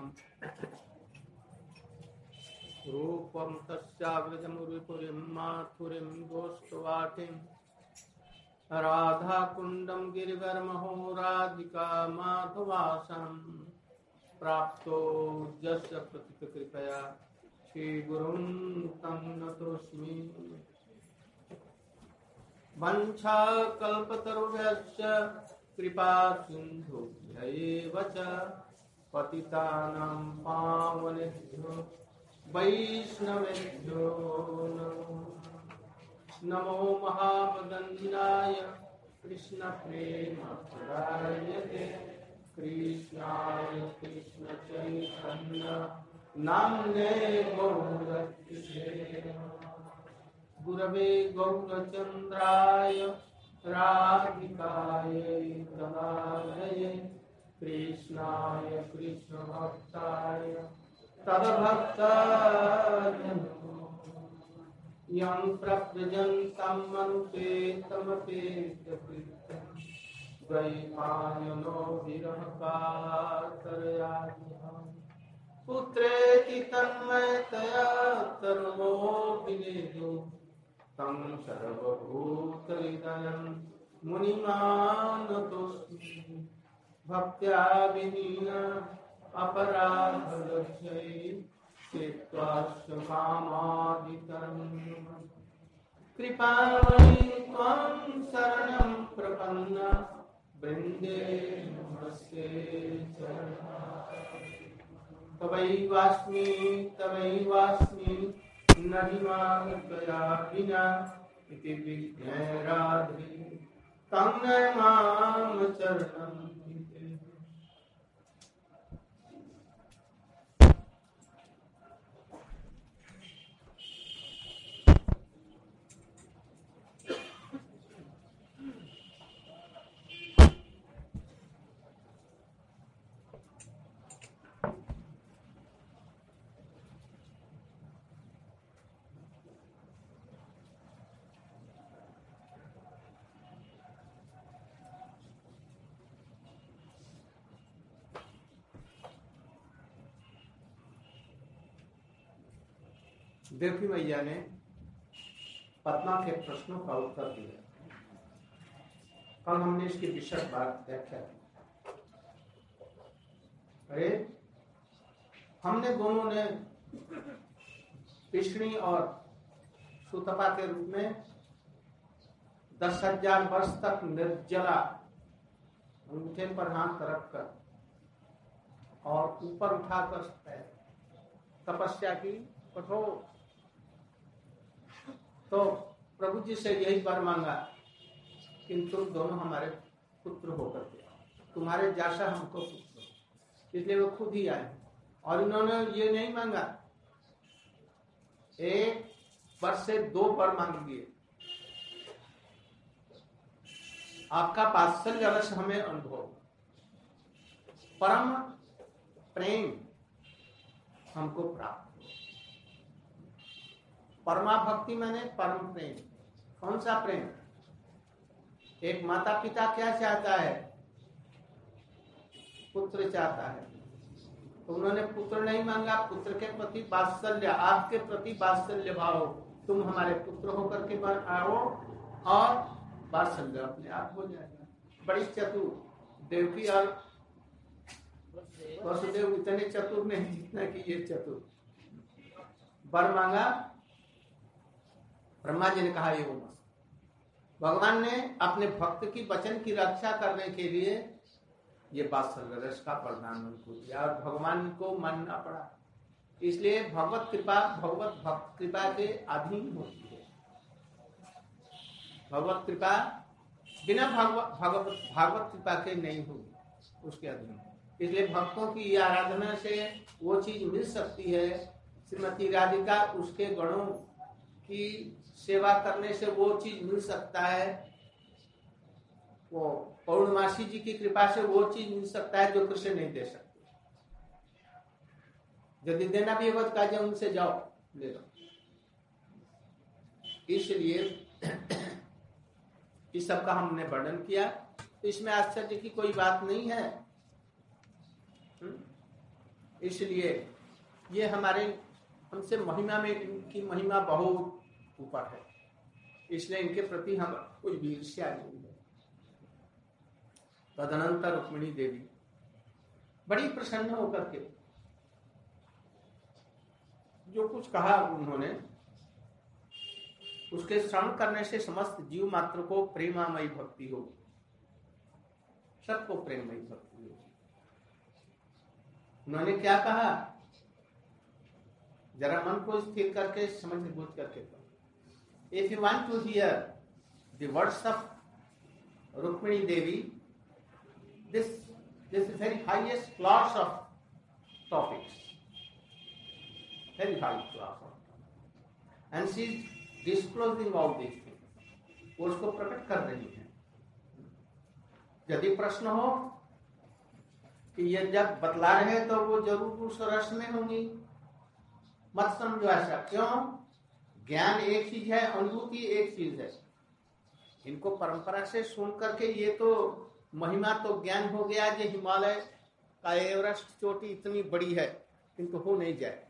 रूपं तस्याग्रजमुरुपुरीं माथुरीं गोष्ठवाटिं राधाकुण्डं गिरिवरमहो राधिका माधवासं प्राप्तो यस्य प्रतिकृपया श्रीगुरुं तं नतोऽस्मि। वंशाकल्पतरुभ्यश्च कृपा सिन्धुभ्यैव च पतितानां पावनेभ्यो वैष्णवेभ्यो नमो महावदन्याय कृष्णप्रेमप्रदायते कृष्णाय कृष्णचैतन्य नाम्ने गौरक्षे गुरवे गौरचन्द्राय राधिकायै तदालये कृष्णाय कृष्णभक्ताय तद्भक्ताय यं प्रव्रजन्तं मनुपेतमपेतकृत्यं द्वैपायनो विरहकातरयामिहं पुत्रेति तन्मयतया तरुणो विनेदो तं सर्वभूतहृदयं मुनिमानतोऽस्मि। भक्त्या विहीना अपराधलक्ष्यै चित्त्वास्य कामादितरम् कृपामयि त्वां शरणं प्रपन्ना वृन्दे नमस्ते तवैवास्मि न हिमां त्वया विना इति विज्ञाय राधे तं नमाम चरणं। देवकी मैया ने पद्मा के प्रश्नों का उत्तर दिया। कल हमने इसकी विशद बात व्याख्या की। अरे हमने दोनों ने पिष्णी और सुतपा के रूप में 10,000 वर्ष तक निर्जला अंगूठे पर हाथ रखकर और ऊपर उठाकर तपस्या की कठोर। तो प्रभु जी से यही वर मांगा कि तुम दोनों हमारे पुत्र होकर के तुम्हारे जैसा हमको पुत्र, इसलिए वो खुद ही आए। और इन्होंने ये नहीं मांगा 1 वर्ष से 2 वर मांग लिए। आपका वात्सल्य रस हमें अनुभव, परम प्रेम हमको प्राप्त। परमा भक्ति माने परम प्रेम। कौन सा प्रेम? एक माता पिता क्या चाहता है? पुत्र चाहता है। तो उन्होंने पुत्र नहीं मांगा, पुत्र के प्रति वात्सल्य, आपके प्रति वात्सल्य भाव, तुम हमारे पुत्र होकर के आओ और वात्सल्य अपने आप हो जाएगा। बड़ी चतुर देवकी और वसुदेव इतने चतुर नहीं जितना कि ये चतुर। वर मांगा, ब्रह्मा जी ने कहा ये वो मत। भगवान ने अपने भक्त की वचन की रक्षा करने के लिए ये वात्सल्य रस का प्रदान उनको दिया और भगवान को मानना पड़ा। इसलिए भगवत कृपा भगवत भक्त कृपा के अधीन होती है। भगवत कृपा बिना भागवत कृपा के नहीं होगी, उसके अधीन। इसलिए भक्तों की आराधना से वो चीज मिल सकती है। श्रीमती राधिका उसके गणों की सेवा करने से वो चीज मिल सकता है। वो पौर्णमासी जी की कृपा से वो चीज मिल सकता है जो कृष्ण नहीं दे सकते। यदि देना भी होगा तो कहा जाए उनसे जाओ ले लो। इसलिए इस सब का हमने वर्णन किया। तो इसमें आश्चर्य की कोई बात नहीं है। इसलिए ये हमसे महिमा में इनकी महिमा बहुत ऊपर है, इसलिए इनके प्रति हम कोई भी ईर्ष्या नहीं है। तदनंतर रुक्मिणी देवी बड़ी प्रसन्न होकर के जो कुछ कहा उन्होंने, उसके श्रवण करने से समस्त जीव मात्र को प्रेमामयी भक्ति होगी, सबको प्रेममयी भक्ति होगी। उन्होंने क्या कहा, जरा मन को स्थिर करके समझ बूझ करके कहो। If you want to hear the words of Rukmini Devi, this is very highest class of topics, very high class of, and she is disclosing all these things, वो उसको प्रकट कर रही है। यदि प्रश्न हो कि ये जब बतला रहे हैं तो वो जरूर उस रस में होंगी, मत समझो ऐसा। क्यों? ज्ञान एक चीज है, अनुभूति एक चीज है। इनको परंपरा से सुन करके ये तो महिमा तो ज्ञान हो गया जो हिमालय का एवरेस्ट चोटी इतनी बड़ी है, किंतु हो नहीं जाए।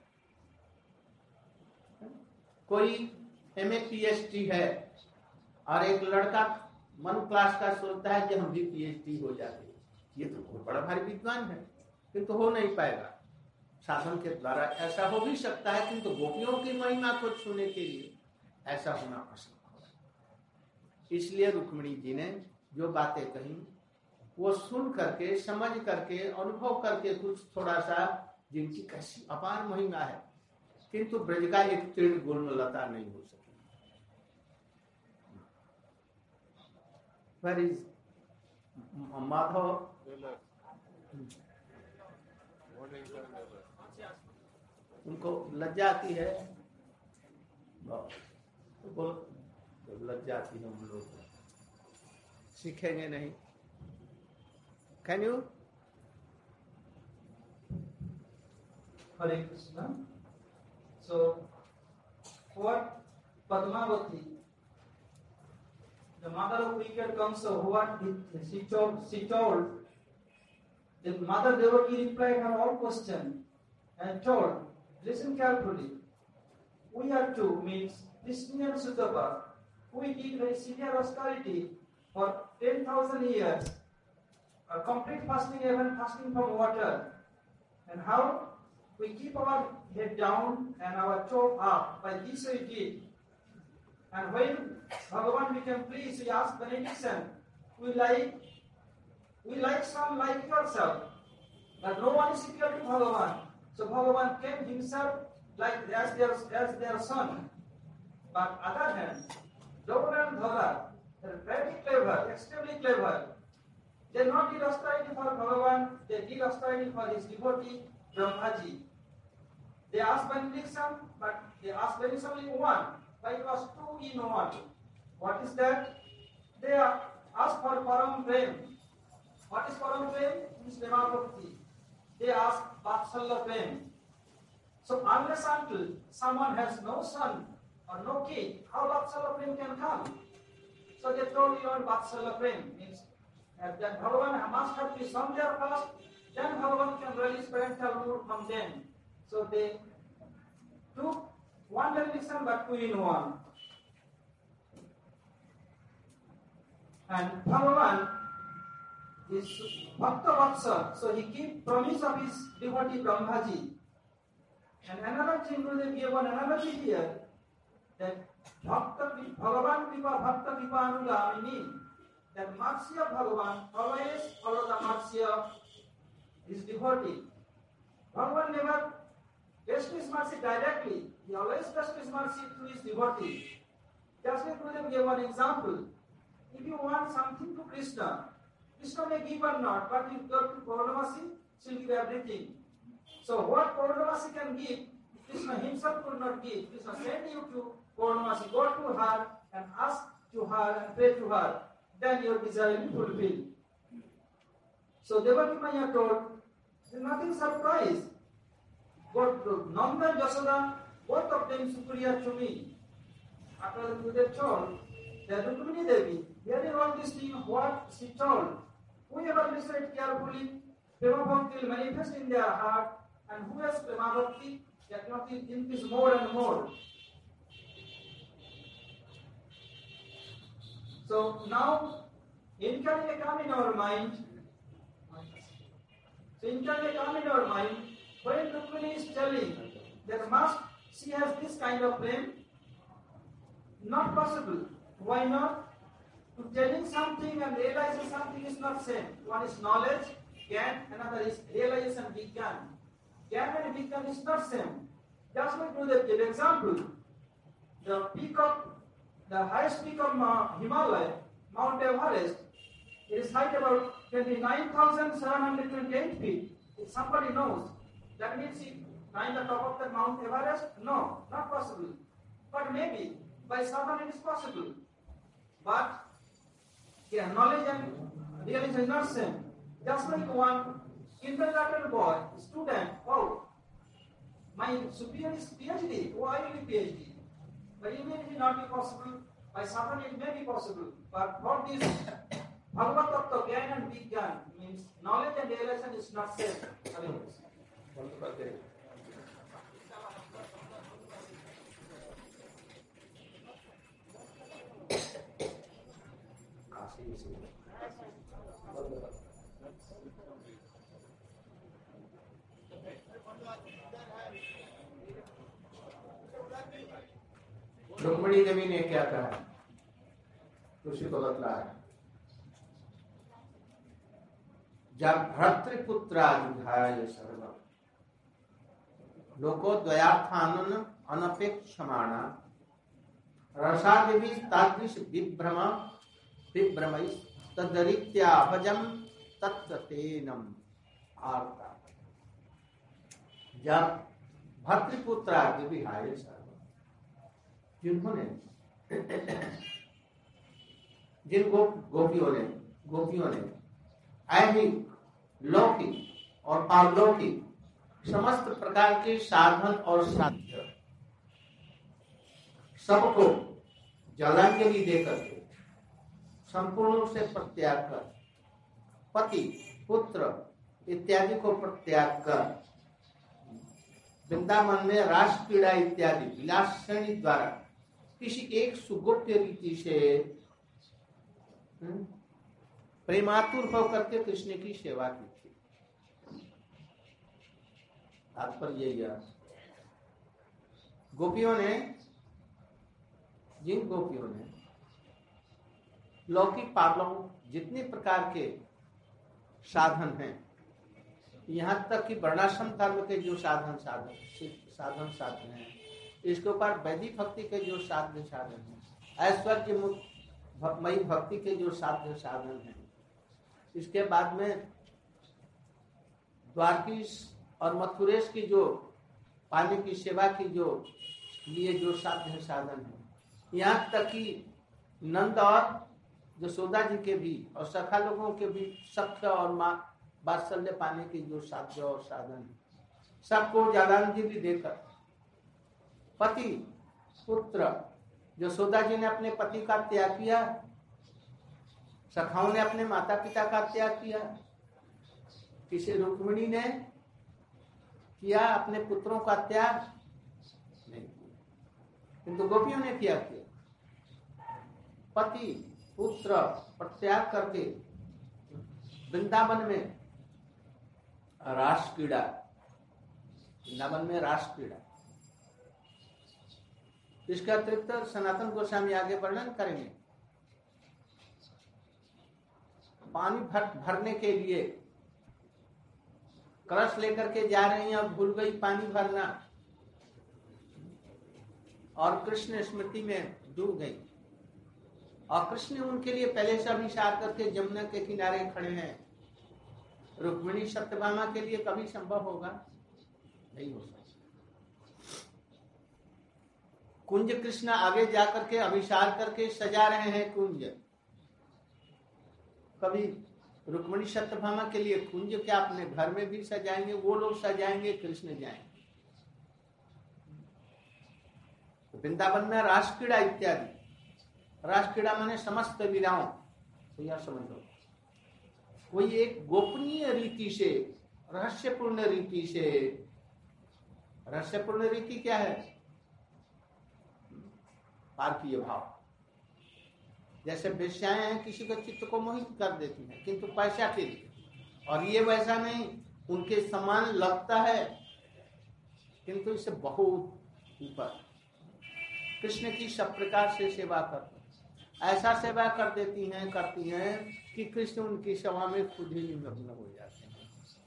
कोई MA PhD है और एक लड़का मन क्लास का सोचता है कि हम भी PhD हो जाते, ये तो बहुत बड़ा भारी विद्वान है, किंतु हो नहीं पाएगा। साधन के द्वारा ऐसा हो भी सकता है, किंतु गोपियों की महिमा को छूने के लिए ऐसा होना असंभव है। इसलिए रुक्मिणी जी ने जो बातें कही वो सुन करके, समझ करके, अनुभव करके कुछ थोड़ा सा जिनकी कैसी अपार महिमा है, किंतु ब्रज का एक तीर्ण गुणलता नहीं हो सकी। Where is Madhav? उनको लज्जा आती है, तो लज्जा आती है, हम लोग सीखेंगे नहीं। Can you? Hare Krishna. So, what Padmavati, the mother of wicked Kamsa, what she told, the mother devotee replied her all question and told, listen carefully. We are two, means Krishna and Sudaba, we did very severe austerity for 10,000 years, a complete fasting, even fasting from water, and how we keep our head down and our toe up. By this we did. And when Bhagavan became pleased, we asked benediction. We like some like yourself, but no one is equal to Bhagavan. So Bhagavan came himself like as their son. But other hand, Draupadi and Dhala, they're very clever, extremely clever. They not did austerity for Bhagavan, they did austerity for his devotee Brahmaji. They asked benediction, but they asked benediction only one, but it was two in one. What is that? They asked for Param Prem. What is Param Prem? It is Prema Bhakti. They asked Vatsalya Prem. So unless until someone has no son or no kid, how Vatsalya Prem can come? So they told you on Vatsalya Prem, means that Bhagavan must have to be son there first, then Bhagavan can release parental mood from them. So they took one benediction but two in one. And Bhagavan is Bhakta Vatsa, so he keep promise of his devotee Brahmaji. And another thing, they give one analogy here, that Bhagavan Kripa Bhakta Kripa Anugamini, that Matsya Bhagavan always follow the Matsya, his devotee. Bhagavan never test his mercy directly, he always tests his mercy through his devotee. Just like Gurudev gave one example. If you want something to Krishna, Krishna may give or not, but if you go to Purnamasi, she will give everything. So what Purnamasi can give, Krishna himself could not give. Krishna send you to Purnamasi, go to her and ask to her and pray to her. Then your desire will be fulfilled. So Devaki Maya told, there is nothing surprise. But Nanda and Yashoda, both of them superior to me. After the Gurudev told, that Rukmini Devi, hearing all these things, what she told, whoever listen it carefully, Prema Bhakti will manifest in their heart, And who has Prema Bhakti? That cannot increase more and more. So now, income may come in our mind. So income may come in our mind when Rukmini is telling that she has this kind of flame. Not possible. Why not? To telling something and realizing something is not same. One is knowledge, Gyan, another is realization, Vigyan. Gyan and Vigyan is not same. Just like to give example. The highest peak of Himalaya, Mount Everest, it is height about 29,728 feet. If somebody knows, that means he climbed the top of the Mount Everest? No, not possible. But maybe by sadhana it is possible. But knowledge and realization is not same. Just like one kindergarten boy, student, oh, my superior is PhD, oh, I will be PhD. But it may not be possible. By sadhana it may be possible. But for this Bhagavad Tattva, Gyan and Vigyan means knowledge and realization is not same. Rukmini Devi ने क्या कहा उसी को बतलाया। जब भर्तृपुत्राधिधाय सर्व लोको द्वयार्थानन अनपेक्षमाणा रसादिवि तादृश विभ्रमैः तदरीत्याभजं तत्तेनम आर्ता। जब भर्तृपुत्राधिधाय सर्व जिन्होंने जिन गोपियों ने ऐहिक, लौकिक और पारलौकिक समस्त प्रकार के साधन और साध्य सबको जलांजलि देकर के संपूर्ण रूप से परित्याग कर पति, पुत्र इत्यादि को परित्याग कर वृंदावन में रास क्रीड़ा इत्यादि विलास श्रेणी द्वारा किसी एक सुगोप्य रीति से प्रेमातुर होकर के कृष्ण की सेवा की थी। तात्पर्य यही है, जिन गोपियों ने लौकिक पारलौकिक जितने प्रकार के साधन हैं, यहाँ तक कि वर्णाश्रम धर्म के जो साधन हैं, इसके ऊपर वैदिक भक्ति के जो साधन हैं, ऐश्वर्यमयी भक्ति के जो साधन हैं, इसके बाद में द्वारकीश और मथुरेश की जो पानी की सेवा की जो लिए जो साधन है, यहाँ तक कि नंद और यशोदा जी के भी और सखा लोगों के भी सख्य और माँ वात्सल्य पाने की जो साध्य और साधन है, सबको जलांजलि देकर पति, पुत्र, यशोदा जी ने अपने पति का त्याग किया, सखाओं ने अपने माता पिता का त्याग किया, किसी रुक्मिणी ने किया अपने पुत्रों का त्याग नहीं किया, किंतु गोपियों ने क्या किया? पति पुत्र परित्याग करके वृंदावन में रास क्रीड़ा, इसका अतिरिक्त सनातन गोस्वामी आगे वर्णन करेंगे। पानी भरने के लिए कलश लेकर के जा रही हैं और भूल गई पानी भरना और कृष्ण स्मृति में डूब गई, और कृष्ण उनके लिए पहले से अभिषेक करके जमुना के किनारे खड़े हैं। रुक्मिणी सत्यभामा के लिए कभी संभव होगा? नहीं हो सकता। कुंज कृष्ण आगे जाकर के अभिषेक करके सजा रहे हैं कुंज, कभी रुक्मिणी सत्यभामा के लिए कुंज क्या अपने घर में भी सजाएंगे? वो लोग सजाएंगे, कृष्ण जाएंगे। वृंदावन में रास क्रीड़ा इत्यादि, रास क्रीड़ा माने समस्त लीलाओं, तो यह समझो कोई एक गोपनीय रीति से, रहस्यपूर्ण रीति से रहस्यपूर्ण रीति क्या है? पारकीय भाव। जैसे वेश्याएं हैं, किसी को चित्त को मोहित कर देती हैं, किंतु पैसा के लिए। और ये वैसा नहीं, उनके समान लगता है किंतु इससे बहुत ऊपर कृष्ण की सब प्रकार से सेवा करते हैं। ऐसा सेवा करती हैं कि कृष्ण उनकी सेवा में खुद ही निमग्न हो जाते हैं।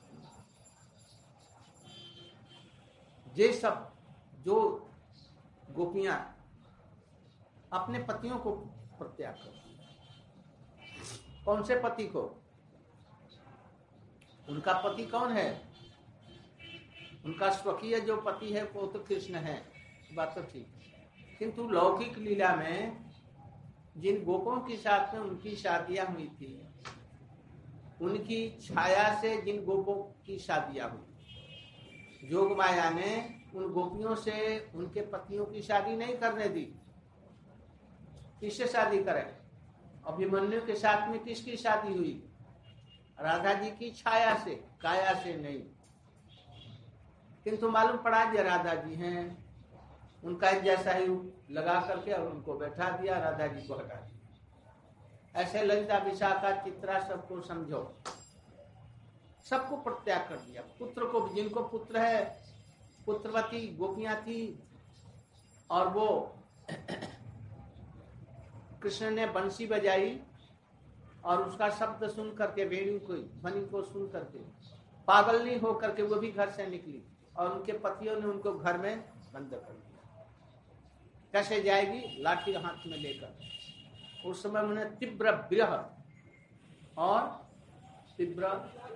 ये सब जो गोपियां अपने पतियों को प्रत्याग करती हैं। कौन से पति को? उनका पति कौन है? उनका स्वकीय जो पति है वो तो कृष्ण है, बात तो ठीक है। किंतु लौकिक लीला में जिन गोपों के साथ में उनकी शादियां हुई थी, उनकी छाया से जिन गोपों की शादियां हुई, जोग माया ने उन गोपियों से उनके पतियों की शादी नहीं करने दी। किससे शादी करें? अभिमन्यु के साथ में किसकी शादी हुई? राधा जी की छाया से, काया से नहीं। किंतु मालूम पड़ा ये राधा जी हैं, उनका एक जैसा ही लगा करके और उनको बैठा दिया, राधा जी को हटा दिया। ऐसे ललिता, विशाखा, चित्रा सबको समझो, सबको प्रत्याग कर दिया। पुत्र को, जिनको पुत्र है, पुत्रवती गोपियां थी, और वो कृष्ण ने बंसी बजाई और उसका शब्द सुन करके, वेणु को, ध्वनि को सुन करके पागल नहीं हो करके वो भी घर से निकली और उनके पतियों ने उनको घर में बंद कर दिया। कैसे जाएगी? लाठी हाथ में लेकर। उस समय उन्हें तीव्र विरह और तीव्र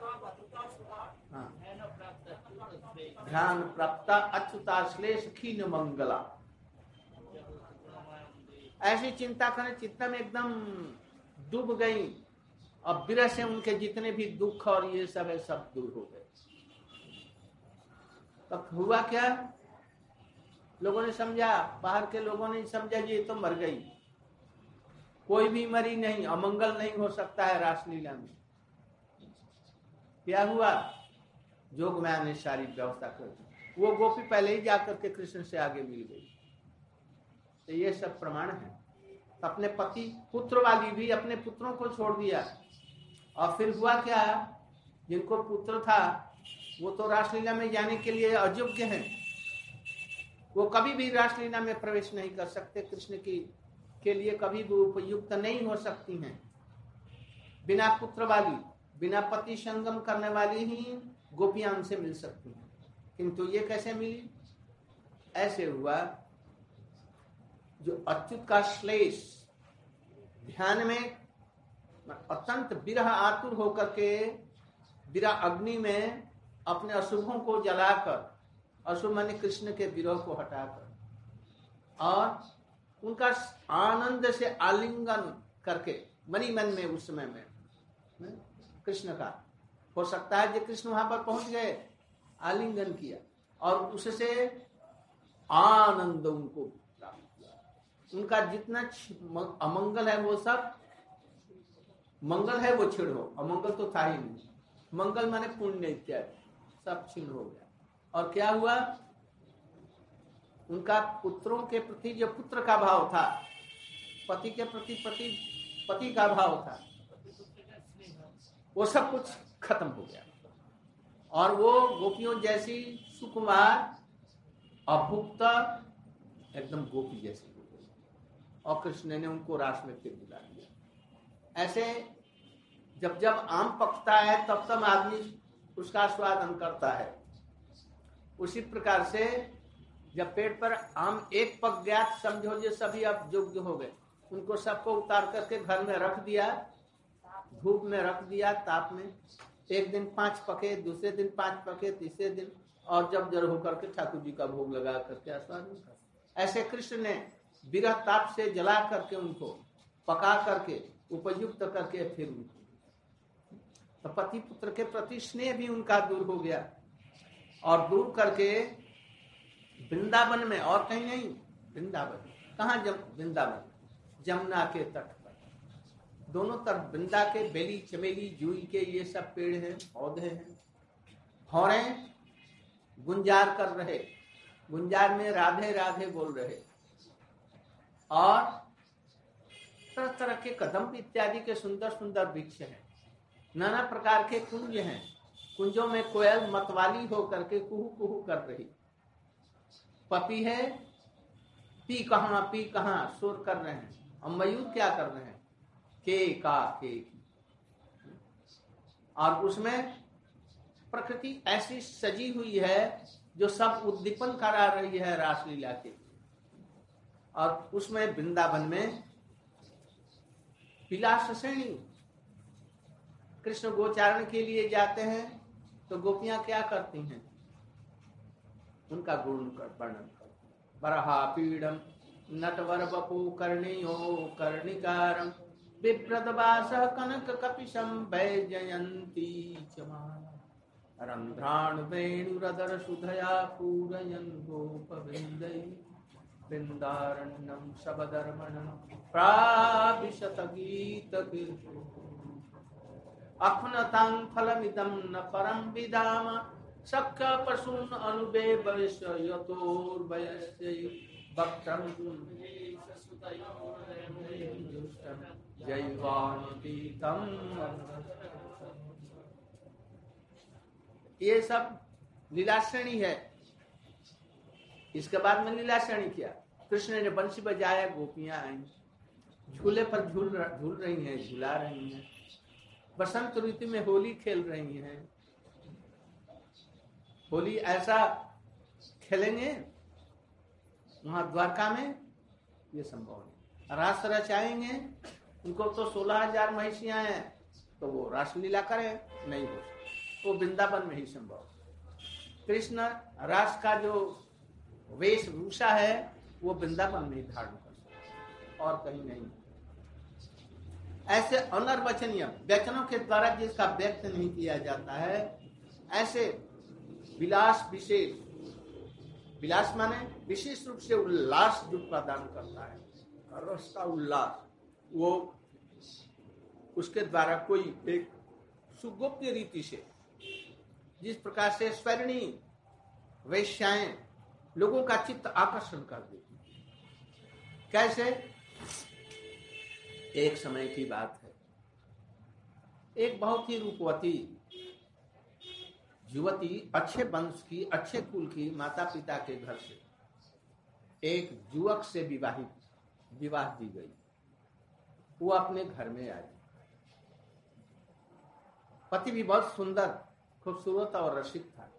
ध्यान प्राप्त अच्युताश्लेष खीन मंगला, ऐसी चिंता करें, चिंता में एकदम डूब गई और विरह से उनके जितने भी दुख और ये सब है सब दूर हो गए। तब हुआ क्या? लोगों ने समझा, बाहर के लोगों ने समझा ये तो मर गई, कोई भी मरी नहीं, अमंगल नहीं हो सकता है रासलीला में। क्या हुआ? जोग माया ने सारी व्यवस्था कर दी। वो गोपी पहले ही जाकर के कृष्ण से आगे मिल गई। तो ये सब प्रमाण है। अपने पति, पुत्र वाली भी अपने पुत्रों को छोड़ दिया। और फिर हुआ क्या? जिनको पुत्र था वो तो रासलीला में जाने के लिए अयोग्य हैं, वो कभी भी रासलीला में प्रवेश नहीं कर सकते, कृष्ण की के लिए कभी भी उपयुक्त नहीं हो सकती हैं। बिना पुत्र वाली, बिना पति संगम करने वाली ही गोपियां उनसे मिल सकती हैं। किंतु ये कैसे मिली? ऐसे हुआ, जो अच्युत का श्लेष ध्यान में अत्यंत विरह आतुर होकर के विरह अग्नि में अपने अशुभों को जलाकर, अशुभ माने कृष्ण के विरह को हटाकर, और उनका आनंद से आलिंगन करके मनी मन में, उस समय में कृष्ण का हो सकता है जो कृष्ण वहां पर पहुंच गए, आलिंगन किया और उससे आनंद उनको प्राप्त हुआ। उनका जितना अमंगल है वो सब मंगल है, वो छिड़ हो, अमंगल तो था ही नहीं। मंगल माने पुण्य इत्यादि सब छिड़ हो गया। और क्या हुआ? उनका पुत्रों के प्रति जो पुत्र का भाव था, पति के प्रति पति का भाव था, वो सब कुछ खत्म हो गया। और वो गोपियों जैसी सुकुमार अभुक्त एकदम गोपी जैसी हो गई, और कृष्ण ने उनको रास में फिर बुला दिया। ऐसे जब जब आम पकता है तब तब आदमी उसका स्वादन करता है। उसी प्रकार से जब पेट पर आम एक पक गया, समझो ये सभी अब योग्य हो गए। उनको सबको उतार करके घर में रख दिया, धूप में रख दिया, ताप में। एक दिन 5 पके, दूसरे दिन 5 पके, तीसरे दिन, और जब जड़ होकर के ठाकुर जी का भोग लगा करके आस्वादन कर। ऐसे कृष्ण ने विरह ताप से जला करके उनको पका करके उपयुक्त करके फिर उनको, तो पति पुत्र के प्रति स्नेह भी उनका दूर हो गया। और दूर करके वृंदावन में, और कहीं नहीं, वृंदावन कहाँ? वृंदावन जमुना के तट पर, दोनों तरफ वृंदा के बेली, चमेली, जूई के ये सब पेड़ हैं, पौधे हैं, भौरे गुंजार कर रहे, गुंजार में राधे राधे बोल रहे, और तरह तरह के कदम इत्यादि के सुंदर सुंदर वृक्ष हैं, नाना प्रकार के कुंज हैं। कुंजों में कोयल मतवाली होकर के कुहू कुहू कर रही, पपी है पी कहाँ शोर कर रहे हैं, और मयूर क्या कर रहे हैं, के। और उसमें प्रकृति ऐसी सजी हुई है जो सब उद्दीपन करा रही है रासलीला के। और उसमें वृंदावन में विलास श्रेणी, कृष्ण गोचारण के लिए जाते हैं तो गोपियां क्या करती हैं, उनका गुण वर्णन करती हैं। बरहा पीड़म नटवर बपू कर्णियो कर्णिकारम विप्रदवास कनक कपिशम वैजयंती चमाला रंध्राण वेणुरदर सुधया पूरयन् गोपवृंदै वृंदारण्यम शबदर्मणं प्राविशत गीत अखनतां फलमिदं न परं विदाम सख्य पशून् अनुबेवस्य यतोर्वयस्य भक्तं जैवानुतीतं। ये सब लीलाश्रेणी है। इसके बाद में लीलाश्रेणी किया, कृष्ण ने बंसी बजाया, गोपियां आई, झूले पर झूल रही हैं, झूला रही हैं। बसंत ऋतु में होली खेल रही हैं। होली ऐसा खेलेंगे वहां द्वारका में, ये संभव नहीं। रास रचाएंगे, उनको तो 16,000 महिषियां हैं, तो वो रासलीला करें, नहीं हो सकता, वो वृंदावन में ही संभव। कृष्ण रास का जो वेशभूषा है वो वृंदावन में ही धारण कर सकते, और कहीं नहीं। ऐसे अनर्वचनीय वचनों के द्वारा जिसका व्यक्त नहीं किया जाता है, ऐसे विलास विशेष, विलास माने विशेष रूप से उल्लास जो प्रदान करता है, रस का उल्लास, वो उसके द्वारा कोई एक सुगोप्य रीति से, जिस प्रकार से स्वर्णी वैश्याएं लोगों का चित्त आकर्षण कर देती। कैसे? एक समय की बात है, एक बहुत ही रूपवती युवती, अच्छे वंश की, अच्छे कुल की, माता पिता के घर से एक युवक से विवाह दी गई। वो अपने घर में आई। पति भी बहुत सुंदर, खूबसूरत और रसिक था।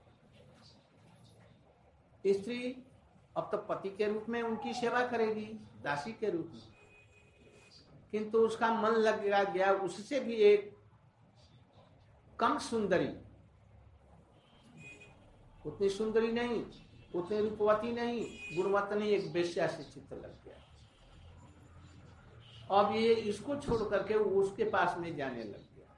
स्त्री अब तो पति के रूप में उनकी सेवा करेगी, दासी के रूप में, किंतु उसका मन लग गया उससे भी एक कम सुंदरी, उतनी सुंदरी नहीं, उतनी रूपवती नहीं, गुणवत्ता नहीं, एक वेश्या से चित्त लग गया। अब ये इसको छोड़ करके वो उसके पास में जाने लग गया।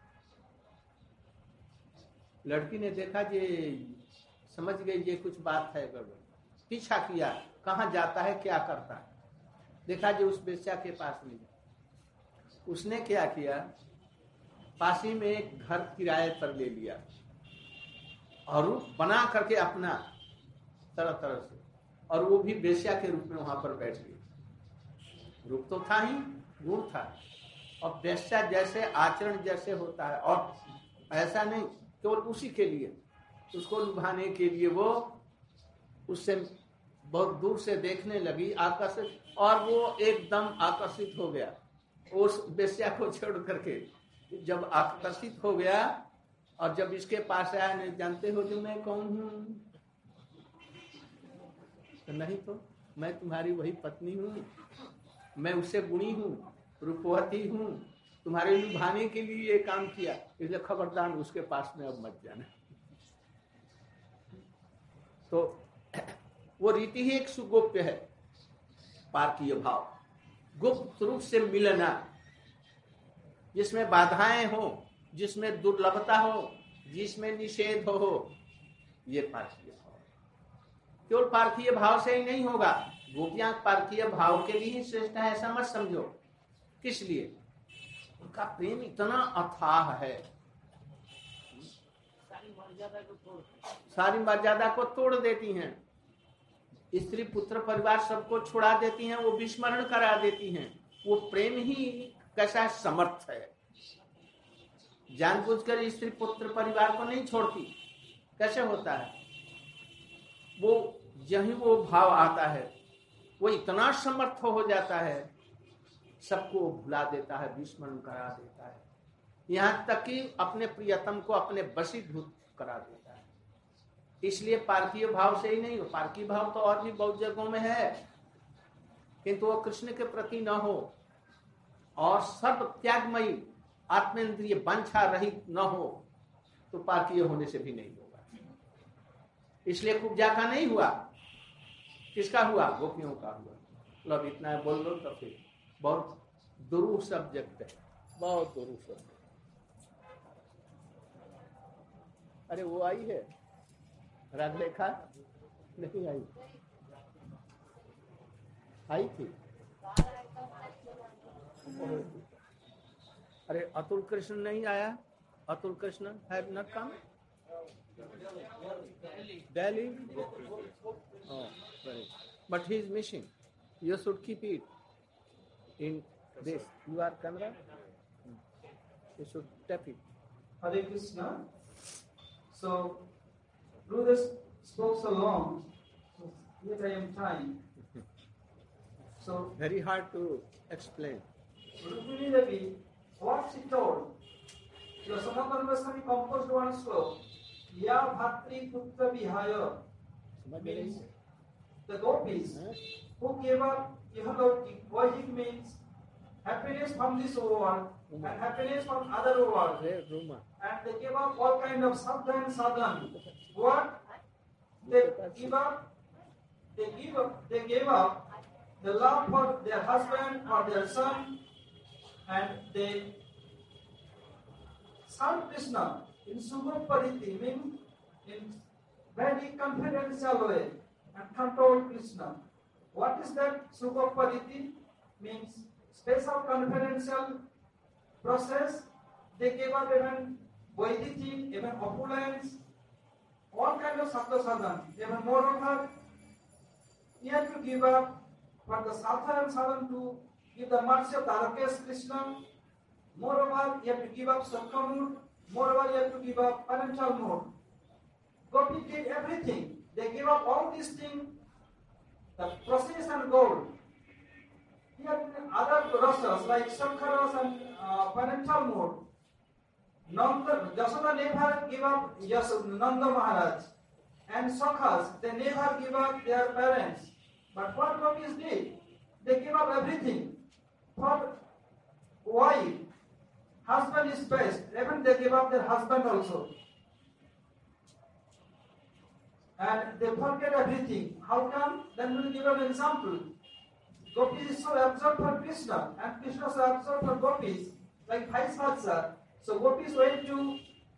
लड़की ने देखा ये समझ गई ये कुछ बात है गड़बड़, पीछा किया, कहाँ जाता है, क्या करता है। देखा जो उस वेश्या के पास में, उसने क्या किया, पासी में एक घर किराए पर ले लिया और बना करके अपना तरह तरह से, और वो भी वेश्या के रूप में वहां पर बैठ गई। रूप तो था ही, गुण था। और वेश्या जैसे आचरण जैसे होता है, और ऐसा नहीं केवल उसी के लिए, उसको लुभाने के लिए वो उससे बहुत दूर से देखने लगी, आकर्षित, और वो एकदम आकर्षित हो गया उस वेश्या को छोड़ करके। जब आकर्षित हो गया और जब इसके पास आया, नहीं जानते हो जो मैं कौन हूं? तो नहीं, तो मैं तुम्हारी वही पत्नी हूं, मैं उससे गुणी हूं, रूपवती हूं, तुम्हारे लुभाने के लिए ये काम किया, इसलिए खबरदार उसके पास में अब मत जाना। तो वो रीति ही एक सुगोप्य है, पारकीय भाव, गुप्त रूप से मिलना, जिसमें बाधाएं हो, जिसमें दुर्लभता हो, जिसमें निषेध हो, ये पारकीय भाव। केवल पारकीय भाव से ही नहीं होगा, गोपियां पारकीय भाव के लिए ही श्रेष्ठ है ऐसा मत समझो। किस लिए? उनका प्रेम इतना अथाह है, सारी मर्यादा को तोड़ देती हैं। स्त्री पुत्र परिवार सबको छुड़ा देती हैं, वो विस्मरण करा देती हैं। वो प्रेम ही कैसा समर्थ है, जानबूझकर स्त्री पुत्र परिवार को नहीं छोड़ती। कैसे होता है? वो यही वो भाव आता है, वो इतना समर्थ हो जाता है, सबको भुला देता है, विस्मरण करा देता है, यहाँ तक कि अपने प्रियतम को अपने वशीभूत करा देता है। इसलिए पारकीय भाव से ही नहीं हो, पारकीय भाव तो और भी बहुत जगहों में है, किंतु वो कृष्ण के प्रति न हो और सर्व त्यागमयी आत्मेंद्रिय वांछा रहित न हो, तो पारकीय होने से भी नहीं होगा। इसलिए कुब्जा का नहीं हुआ, किसका हुआ? गोपियों का हुआ। मतलब इतना बोल लो तो फिर बहुत दुरूह सब्जेक्ट है, बहुत दुरूह सब्जेक्ट। अरे वो आई है राजलेखा? नहीं आई, आई थी। अरे अतुल कृष्ण नहीं आया? Atul Krishna have not come? Delhi? Oh, very. But he is missing. You should keep it in this. You are camera? You should tap it. Hare Krishna. So, Ruda spoke so long, so yet I am trying. So, very hard to explain. Rukmini Devi, what she told, your Sanatana Goswami composed one sloka. Ya Bhatri Putra Vihaya means the gopis who gave up Ihalohik means happiness from this world and happiness from other world, and they gave up all kind of sadhan. What they give up? They gave up the love for their husband or their son, and they serve Krishna in Sugopariti, means in very confidential way, and control Krishna. What is that Sugopariti? Means special confidential process. They gave up even Vaiditi, even opulence, all kind of Sabda Sadhan. Even moreover, you have to give up for the Sadhan Sadhan to give the mercy of Darakesh Krishna. Moreover, you have to give up Sakkamud. Moreover, you have to give up parental mode. Gopi did everything. They gave up all these things, the process and goal. Here other rasas like Sakharas and parental mode. Jasoda never give up Nanda Maharaj. And Sakhas, they never give up their parents. But what Gopis did? They gave up everything. For wife, husband is best. Even they give up their husband also. And they forget everything. How come? Then we'll give an example. Gopis is so absorbed for Krishna, and Krishna is so absorbed for Gopis, like vice versa. So Gopis went to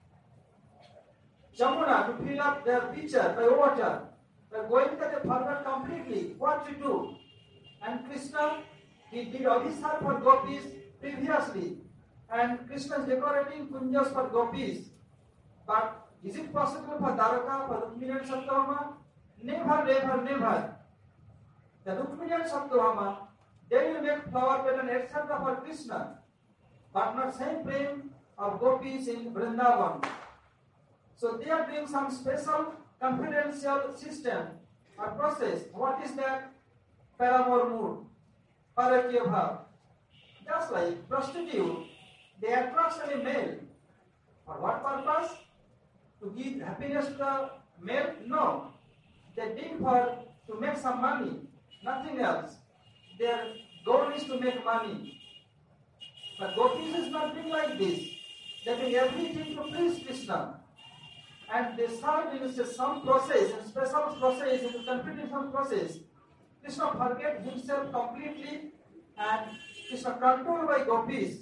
Jamuna to fill up their pitcher by water. But going there, they forgot completely what to do. And Krishna, he did Abhisar for Gopis previously. And Krishna is decorating kunjas for Gopis. But is it possible for Dwaraka, for Rukmini and Satyabhama? Never, never, never. The Rukmini and Satyabhama, they will make flower pattern etc. for Krishna, but not same frame of Gopis in Vrindavan. So they are doing some special confidential system or process. What is that? Paramour mood, Parakya bhav. Just like prostitute, they attract a male. For what purpose? To give happiness to the male? No. They did for to make some money, nothing else. Their goal is to make money. But Gopis is not doing like this. They do everything to please Krishna. And they serve in some process, in special process, in the competition process. Krishna forget himself completely, and Krishna controlled by Gopis.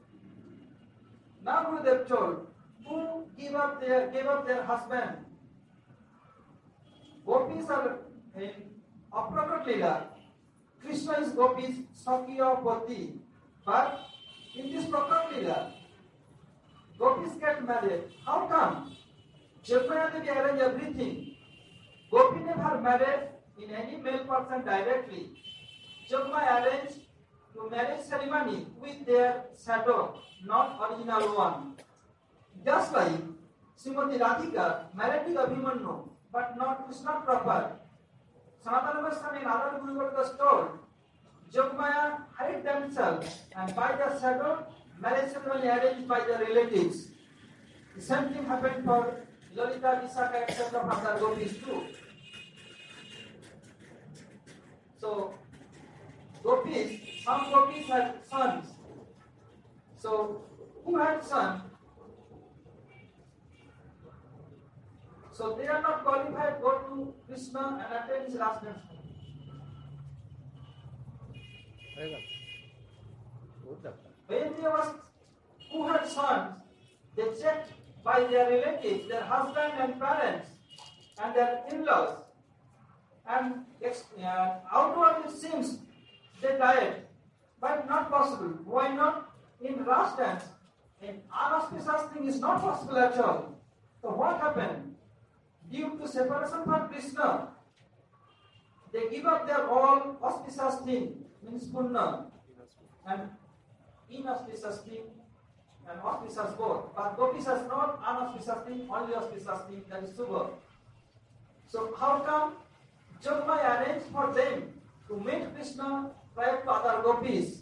Now they have told, who gave up their husband? Gopis are in Aprakat Leela. Krishna is Gopis Sakya Pati. But in this Prakat Leela, Gopis get married. How come? Yashoda Devi arranged everything. Gopi never married in any male person directly, Jogmaya arranged to marriage ceremony with their shadow, not original one. Just like Srimati Radhika married with Abhimanyu, but it's not proper. Sanatana Goswami and other Guru Bhaktas told, Jogmaya hide themselves and by the shadow, marriage ceremony arranged by the relatives. The same thing happened for Lalita, Visakha, etc. of other gopis too. So, some gopis had sons. So, who had sons? So, they are not qualified to go to Krishna and attend his last dance. When they was who had sons, they checked by their relatives, their husband and parents, and their in-laws. And outward it seems they died, but not possible. Why not? In last dance, an unauspicious thing is not possible at all. So what happened? Due to separation from Krishna, they give up their all auspicious thing, means punna, and inauspicious thing, and auspicious both. But gopis has not unauspicious thing, only auspicious thing, that is subha. So how come Jogmaya arranged for them to meet Krishna prior to other gopis?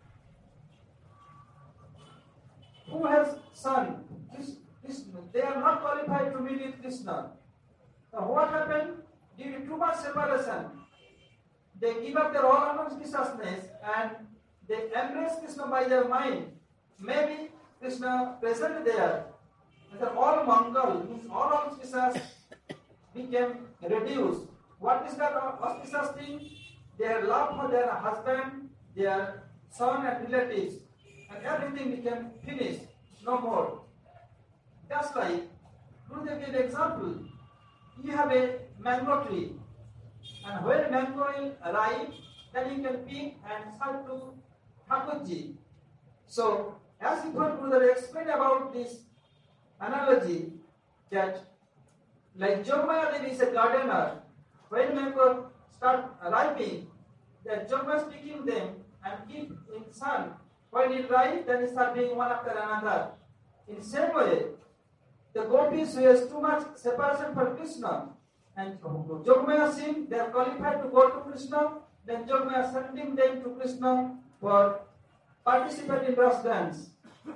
Who has son? Krishna. They are not qualified to meet with Krishna. Now what happened? Due to too much separation, they give up their all unauspiciousness and they embrace Krishna by their mind. Maybe Krishna present there. And all mangal, means all auspicious became reduced. What is that auspicious thing? Their love for their husband, their son and relatives. And everything became finished. No more. Just like, Gurudev gave example. You have a mango tree. And when mango will ripe, then you can pick and serve to Thakurji. So, as Gurudev explained about this analogy, that like Jogmaya Devi is a gardener, when mango start ripening, that Jogmaya is picking them and keep in sun. When it ripe, then it start being one after another. In same way, the gopis who has too much separation from Krishna, and Jogmaya seeing they are qualified to go to Krishna, then Jogmaya sending them to Krishna for participate in Ras dance.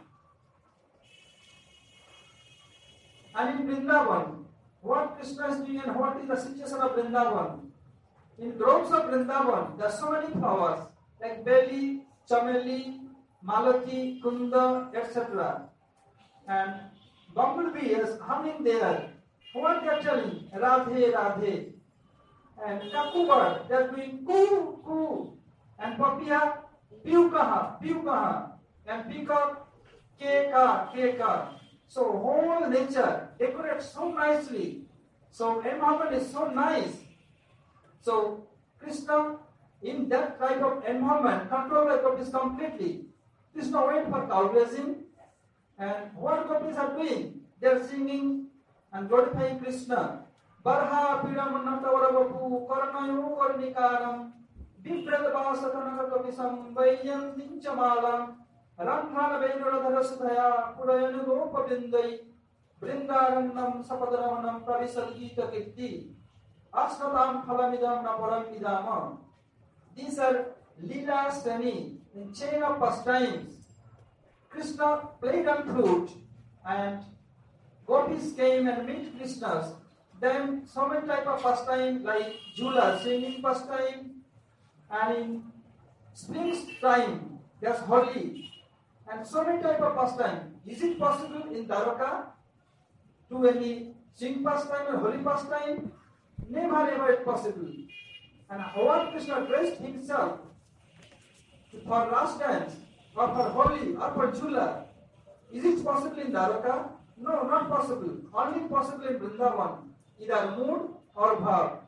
And in Vrindavan, what Krishna is doing and what is the situation of Vrindavan? In groves of Vrindavan, there are so many flowers like Beli, Chameli, Malati, Kunda, etc. And bumblebee is humming there. What they are telling? Radhe, Radhe. And cuckoo bird, they are doing coo, coo. And papaya, piu kaha, piu kaha. And peacock, ke ka, ke ka. So whole nature decorates so nicely. So environment is so nice. So Krishna, in that type of environment, controlled by gopis completely. Krishna went for cow grazing. And what gopis are doing? They are singing and glorifying Krishna. Barha pidam natavarabapu karnayu karnikaram vipradvasatana kapisam vayantim chamalam ramthana vainuradharasudhaya purayanu gopavindai vrindaranam sapadaranam pravisadgita kirti asnatam phalamidam naparam idama. These are Leela Stani, in chain of pastimes. Krishna played on flute and gopis came and meet Krishna. Then so many type of pastime like Jula, singing pastime, and in spring time there's Holi, and so many type of pastime. Is it possible in Dwarka to any sing pastime or Holi pastime? Never ever it possible. And how Krishna dressed himself for last dance, or for Holi, or for Jula. Is it possible in Dwarka? No, not possible. Only possible in Vrindavan, either mood or bhav.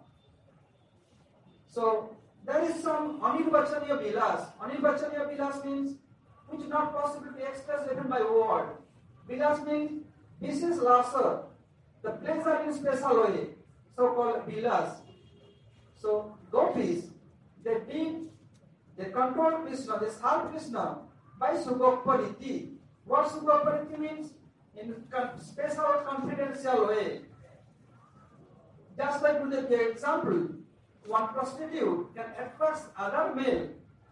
So, there is some anirvachaniya vilas. Anirvachaniya vilas means which is not possible to express even by word. Vilas means this is lasa, the pleasure in special way, so called vilas. So gopis, they control Krishna, they serve Krishna by Sugopariti. What Sugopariti means? In special confidential way. Just like with the example, one prostitute can attract other male,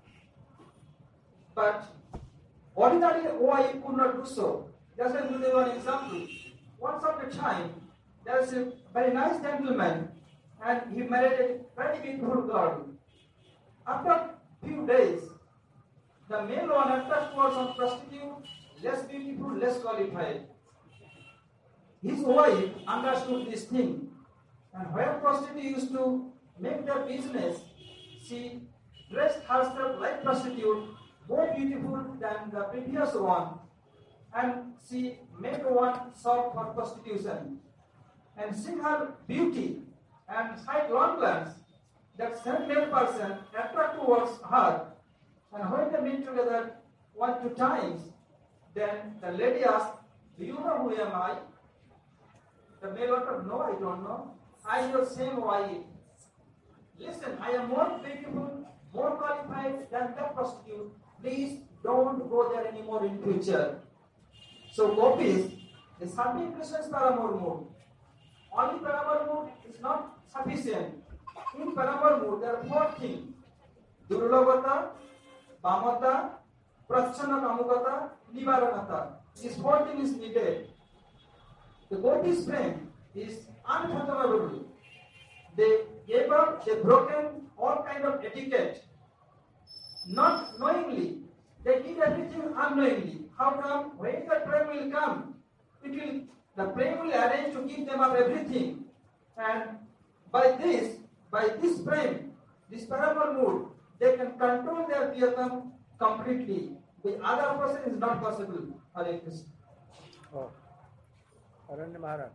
but ordinary wife could not do so. Just like with one example, once upon a time, there is a very nice gentleman, and he married a very beautiful girl. After few days, the male one attracted towards some prostitute, less beautiful, less qualified. His wife understood this thing, and where prostitute used to make their business, she dressed herself like prostitute, more beautiful than the previous one, and she made one shop for prostitution. And seeing her beauty and sight long glance, that same male person attracted towards her, and when they meet together 1-2 times, then the lady asked, "Do you know who am I?" The male answered, "No, I don't know. I am your same wife. Listen, I am more beautiful, more qualified than that prostitute. Please don't go there anymore in future." So gopis, the serving Krishna's paramour mood. Only paramour mood is not sufficient. In paramour mood, there are 4 things: Durlabhata, Bamata, Prachana Kamukata, Nivaranata. These 4 things is needed. The gopis' prem is unfathomable. They gave up, they broken all kind of etiquette. Not knowingly. They did everything unknowingly. How come? When the prem will come, the prem will arrange to give them up everything. And by this prem, this paramour mood, they can control their Priyatam completely. The other person is not possible. Hare Krishna. Oh. Aranya Maharaj,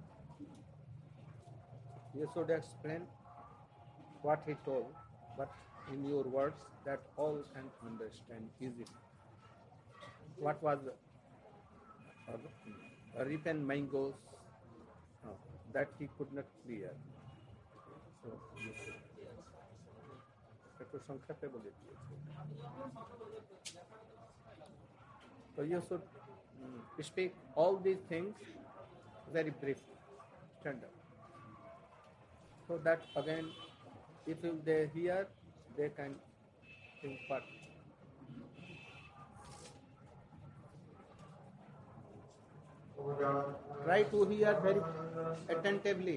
you should explain what he told, but in your words that all can understand easily. What was ripen mangoes that he could not clear? So, একটু সংক্ষেপে বলে দিয়েছে। So you should speak all these things very briefly, standard. So that again, if they hear, they can think what. Try to hear very attentively.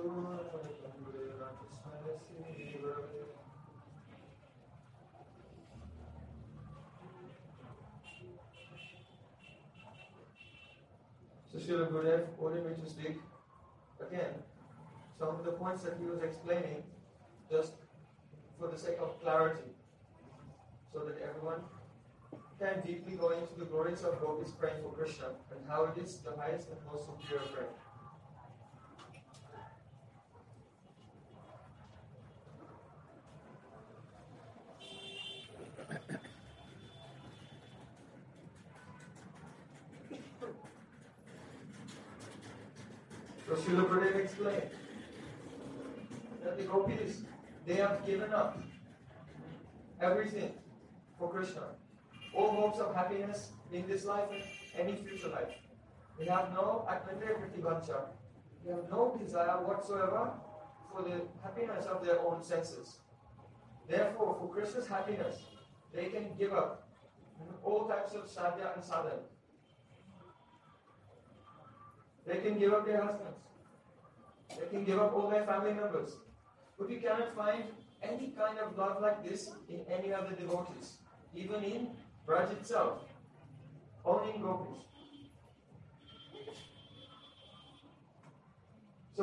So Srila Gurudev ordered me to speak again some of the points that he was explaining, just for the sake of clarity, so that everyone can deeply go into the glories of gopis praying for Krishna and how it is the highest and most superior prayer. So Srila Gurudev explained that the gopis, they have given up everything for Krishna. All hopes of happiness in this life and any future life. They have no atmandaya prativancha. They have no desire whatsoever for the happiness of their own senses. Therefore, for Krishna's happiness, they can give up all types of sadhya and sadhana. They can give up their husbands. They can give up all their family members. But you cannot find any kind of love like this in any other devotees, even in Braj itself, only in gopis. So,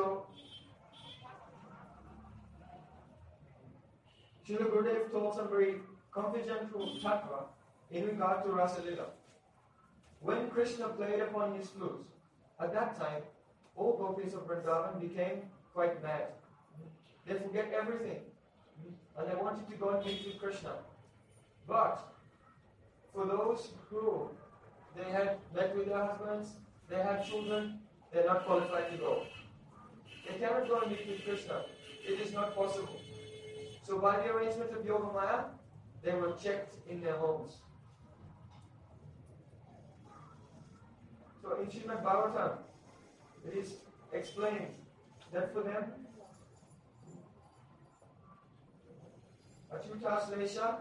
Srila Gurudev told some very confidential tattva in regard to Rasa Lila. When Krishna played upon his flute, at that time, all gopis of Vrindavan became quite mad. They forget everything, and they wanted to go and meet with Krishna. But for those who they had met with their husbands, they had children, they're not qualified to go. They cannot go and meet with Krishna. It is not possible. So by the arrangement of Yogamaya, they were checked in their homes. So in Srimad Bhagavatam, it is explained that for them, Achyutasvesha,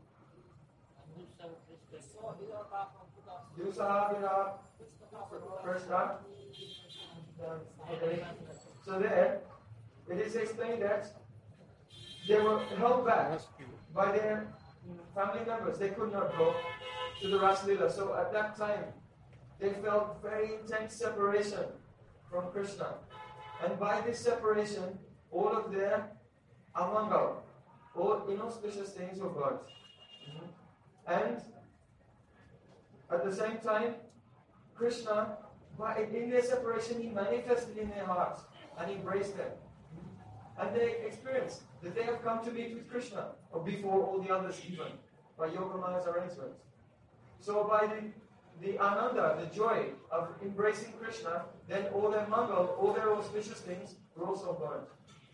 Dusahavira, Krishna. Okay. So there, it is explained that they were held back by their family members. They could not go to the Ras Leela. So at that time, they felt very intense separation from Krishna. And by this separation, all of their amangal, all inauspicious things were burnt. And at the same time, Krishna, in their separation, he manifested in their hearts and embraced them. And they experienced that they have come to meet with Krishna, or before all the others even, by Yogamaya's arrangement. So by the ananda, the joy of embracing Krishna, then all their mangal, all their auspicious things were also burnt.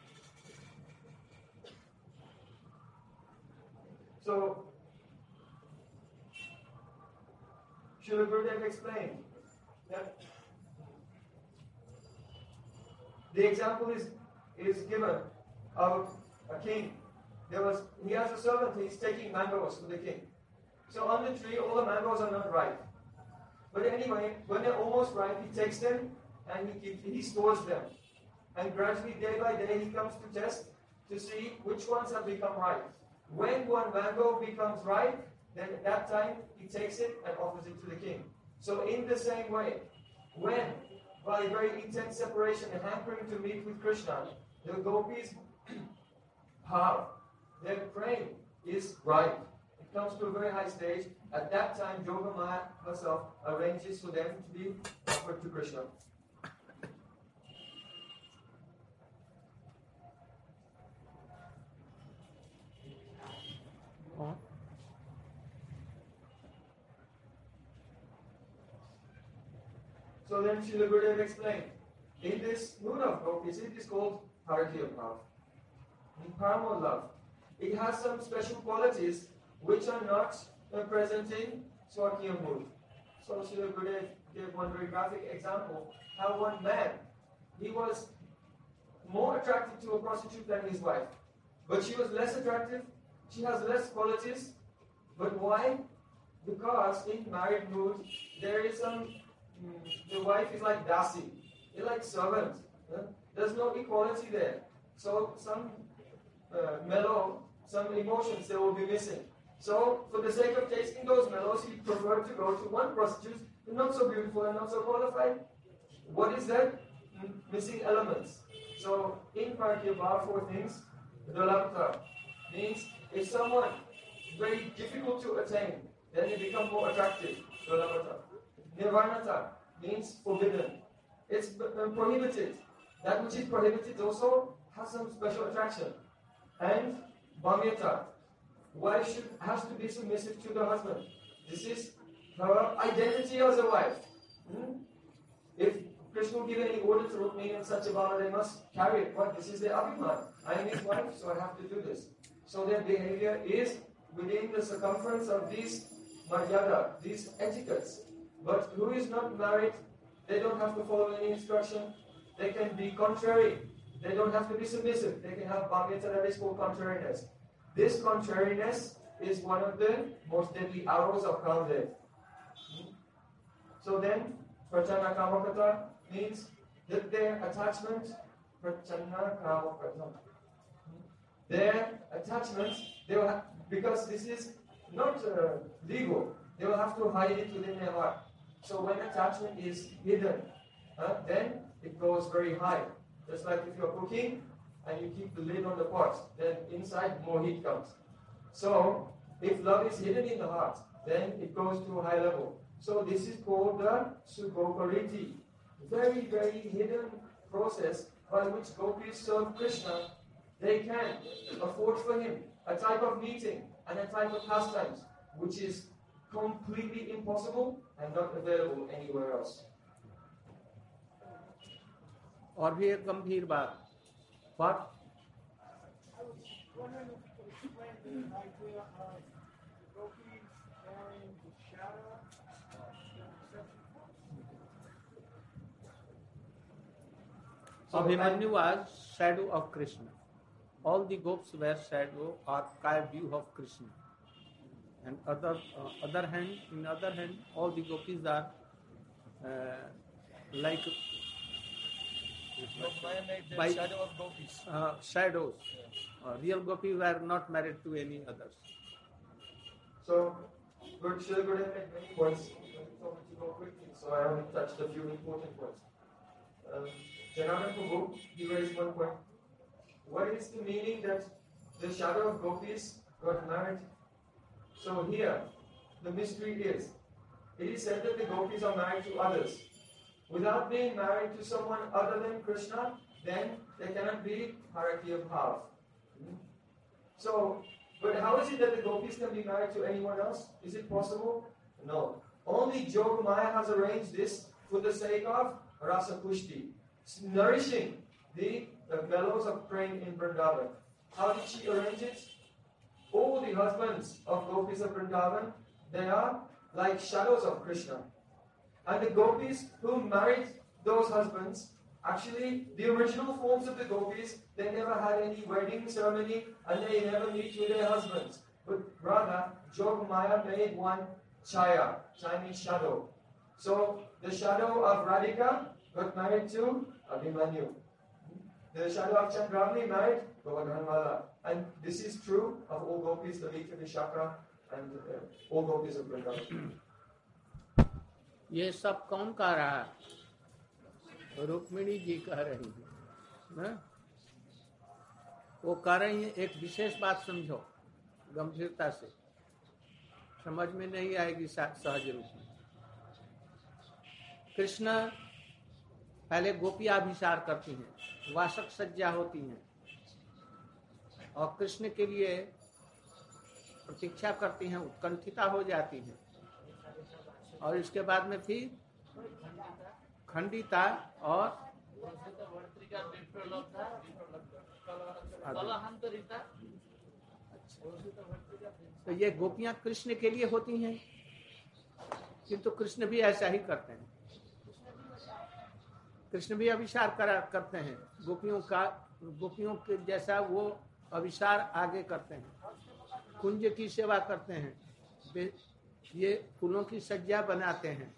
So, Srila Gurudev explained that the example is given of a king. He has a servant, he's taking mangoes to the king. So on the tree, all the mangoes are not ripe. But anyway, when they're almost ripe, he takes them and he stores them. And gradually, day by day, he comes to test to see which ones have become ripe. When one mango becomes ripe, then at that time, he takes it and offers it to the king. So in the same way, when by very intense separation and hankering to meet with Krishna, the gopis have their praying is ripe. It comes to a very high stage. At that time, Yogamaya herself arranges for them to be offered to Krishna. So then Srila Gurudev explained, in this mood of gopis, it is called Bharatiya Bhav. In Paramo love, it has some special qualities which are not present in Swakiya mood. So Srila Gurudev gave one very graphic example, how one man, he was more attracted to a prostitute than his wife. But she was less attractive, she has less qualities. But why? Because in married mood, there is the wife is like dasi, it's like servant. There's no equality there. So some mellow, some emotions they will be missing. So for the sake of tasting those mellows, he preferred to go to one prostitute, not so beautiful and not so qualified. What is that? Missing elements. So in Bharatiya Bhav, 4 things. Dulabhata means if someone is very difficult to attain, then they become more attractive. Dulabhata. Nirvanata means forbidden. It's prohibited. That which is prohibited also has some special attraction. And Bhamyata. Wife has to be submissive to the husband. This is her identity as a wife. If Krishna will give any order to Rukmini and Satyabhama, they must carry it. What? This is their abhiman. I am his wife, so I have to do this. So their behavior is within the circumference of these maryada, these etiquettes. But who is not married, they don't have to follow any instruction. They can be contrary. They don't have to be submissive. They can have bhamyata, that is called contrariness. This contrariness is one of the most deadly arrows of Kamdev. So then, Prachana Kamakata means that their attachment, Prachana Kamakata, their attachment, they will have, because this is not legal, they will have to hide it within their heart. So when attachment is hidden, then it goes very high. Just like if you're cooking and you keep the lid on the pot, then inside more heat comes. So if love is hidden in the heart, then it goes to a high level. So this is called the Sugopariti. Very, very hidden process by which gopis serve Krishna. They can afford for him a type of meeting and a type of pastimes which is completely impossible and not available anywhere else. और भी एक गंभीर बात, what wondering if you could explain the idea of gopis and the shadow of the reception. Abhimanyu was shadow of Krishna. All the gopis were shadow or sky view of Krishna. And other hand, all the gopis are like Maya made the by shadow of gopis. Shadows. Real gopis were not married to any others. So, Srila Gurudev made many points. He told me to go quickly, so I only touched a few important points. Janardhan Prabhu, he raised one point. What is the meaning that the shadow of gopis got married? So here, the mystery is, it is said that the gopis are married to others. Without being married to someone other than Krishna, then there cannot be Harakya Bhav. So, but how is it that the gopis can be married to anyone else? Is it possible? No. Only Jogamaya has arranged this for the sake of Rasa Pushti, nourishing the fellows of praying in Vrindavan. How did she arrange it? All the husbands of gopis of Vrindavan, they are like shadows of Krishna. And the gopis who married those husbands, actually the original forms of the gopis, they never had any wedding ceremony and they never meet with their husbands. But rather, Jogamaya made one chaya. Chaya means shadow. So the shadow of Radhika got married to Abhimanyu. The shadow of Chandravani married Govardhanmala. And this is true of all gopis, Lalita, Vishaka, and all gopis of Vrindavan. ये सब कौन कह रहा है? रुक्मिणी जी कह रही है। वो कह रही है, एक विशेष बात समझो गंभीरता से, समझ में नहीं आएगी सहज रूप में। कृष्ण पहले गोपियाभिसार करती हैं, वासक सज्जा होती हैं और कृष्ण के लिए प्रतीक्षा करती हैं, उत्कंठिता हो जाती हैं और इसके बाद में फिर खंडिता और तो ये गोपियां कृष्ण के लिए होती हैं, किंतु कृष्ण भी ऐसा ही करते हैं। कृष्ण भी अभिसार करते हैं, गोपियों के जैसा वो अभिसार आगे करते हैं, कुंज की सेवा करते हैं, ये फूलों की सज्जा बनाते हैं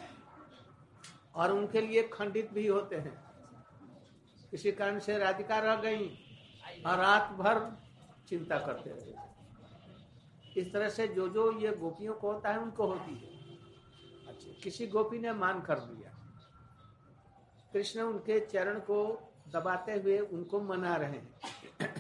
और उनके लिए खंडित भी होते हैं। किसी कारण से राधिका रह गई और रात भर चिंता करते रहे। इस तरह से जो ये गोपियों को होता है उनको होती है। अच्छा, किसी गोपी ने मान कर लिया, कृष्ण उनके चरण को दबाते हुए उनको मना रहे हैं।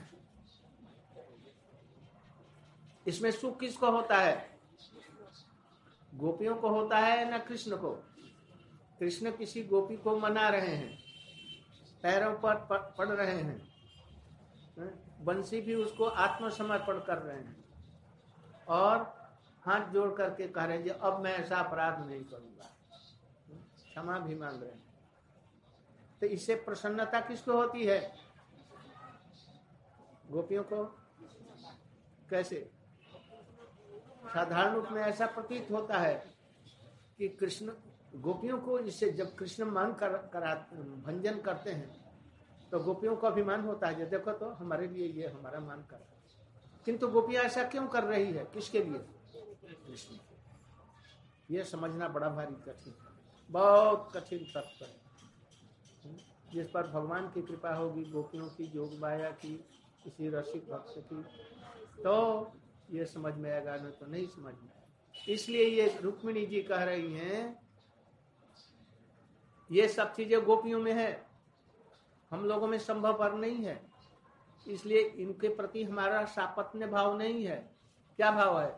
इसमें सुख किसको होता है? गोपियों को होता है ना कृष्ण को? कृष्ण किसी गोपी को मना रहे हैं, पैरों पर पड़ रहे हैं, बंसी भी उसको आत्मसमर्पण कर रहे हैं और हाथ जोड़ करके कह रहे हैं अब मैं ऐसा अपराध नहीं करूंगा, क्षमा भी मांग रहे हैं। तो इससे प्रसन्नता किसको होती है? गोपियों को। कैसे? साधारण रूप में ऐसा प्रतीत होता है कि कृष्ण गोपियों को, इससे जब कृष्ण मान भंजन करते हैं तो गोपियों को अभिमान होता है, देखो तो हमारे लिए ये हमारा मान कर। किंतु गोपियां ऐसा क्यों कर रही है? किसके लिए? कृष्ण। ये समझना बड़ा भारी कठिन है, बहुत कठिन तत्व है, जिस पर भगवान की कृपा होगी, गोपियों की, जोगमाया की, किसी रसिक भक्त की, तो ये समझ में आएगा, नहीं तो नहीं समझ में आएगा। इसलिए ये रुक्मिणी जी कह रही हैं ये सब चीजें गोपियों में है, हम लोगों में संभव नहीं है, इसलिए इनके प्रति हमारा सापत्न्य भाव नहीं है। क्या भाव है?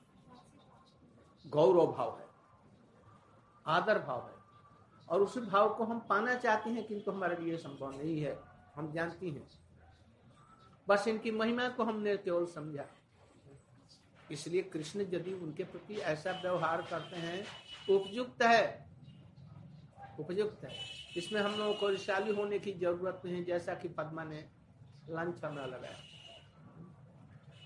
गौरव भाव है, आदर भाव है, और उस भाव को हम पाना चाहते हैं, किंतु हमारे लिए संभव नहीं है। हम जानती हैं, बस इनकी महिमा को हमने केवल समझा। इसलिए कृष्ण यदि उनके प्रति ऐसा व्यवहार करते हैं, उपयुक्त है, उपयुक्त है। इसमें हम लोगों को ईर्ष्यालु होने की जरूरत नहीं, जैसा कि पद्मा ने लांछन लगाया।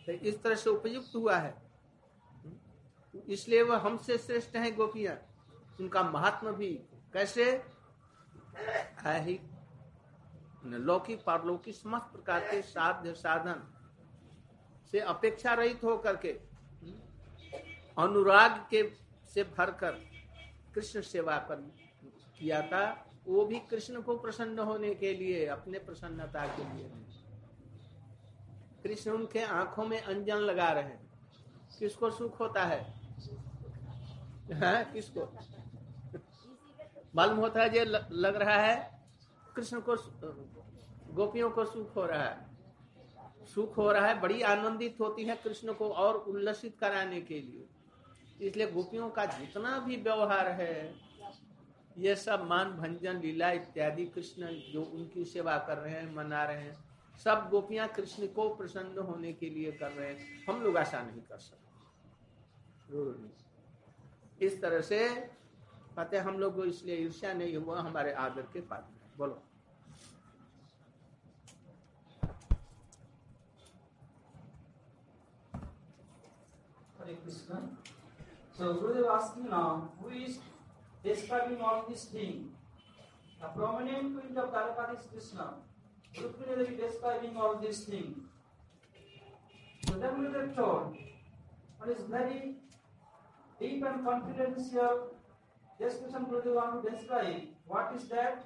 तो इस तरह से उपयुक्त हुआ है, इसलिए वह हमसे श्रेष्ठ हैं गोपियां। उनका महात्मा भी कैसे है ही लौकिक पारलौकिक समस्त प्रकार के साध्य साधन से अपेक्षा रहित होकर के अनुराग के से भरकर कृष्ण सेवा कर किया था। वो भी कृष्ण को प्रसन्न होने के लिए, अपने प्रसन्नता के लिए। कृष्ण उनके आंखों में अंजन लगा रहे हैं। किसको सुख होता है? किसको मालूम होता है? ये लग रहा है कृष्ण को, गोपियों को सुख हो रहा है, सुख हो रहा है, बड़ी आनंदित होती है कृष्ण को और उल्लसित कराने के लिए। इसलिए गोपियों का जितना भी व्यवहार है, ये सब मान भंजन लीला इत्यादि कृष्ण जो उनकी सेवा कर रहे हैं, मना रहे हैं, सब गोपियां कृष्ण को प्रसन्न होने के लिए कर रहे हैं। हम लोग ऐसा नहीं कर सकते। इस तरह से कहते हम लोग इसलिए ईर्ष्या नहीं हुआ, हमारे आदर के पात्र हैं। बोलो। Hare Krishna. So Gurudev asking now, who is describing all these things? A prominent point of Dharapati is Krishna. Rukmini is describing all these things. So then Gurudev told, what is very deep and confidential description Gurudev want to describe. What is that?